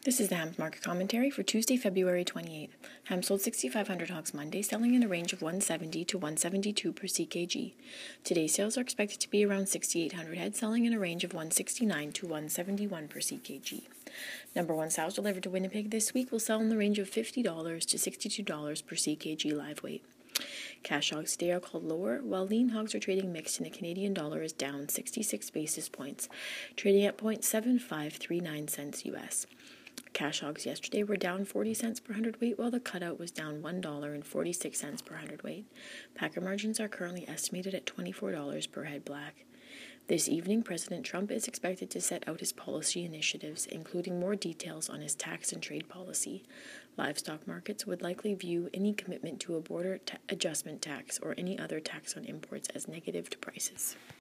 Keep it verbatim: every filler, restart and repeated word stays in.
This is the Hams Market Commentary for Tuesday, February twenty-eighth. Hams sold sixty-five hundred hogs Monday, selling in a range of one seventy to one seventy-two per C K G. Today's sales are expected to be around sixty-eight hundred head, selling in a range of one sixty-nine to one seventy-one per C K G. Number one sows delivered to Winnipeg this week will sell in the range of fifty dollars to sixty-two dollars per C K G live weight. Cash hogs today are called lower, while lean hogs are trading mixed and the Canadian dollar is down sixty-six basis points, trading at zero point seven five three nine cents U S. Cash hogs yesterday were down forty cents per hundredweight, while the cutout was down one dollar and forty-six cents per hundredweight. Packer margins are currently estimated at twenty-four dollars per head black. This evening, President Trump is expected to set out his policy initiatives, including more details on his tax and trade policy. Livestock markets would likely view any commitment to a border ta- adjustment tax or any other tax on imports as negative to prices.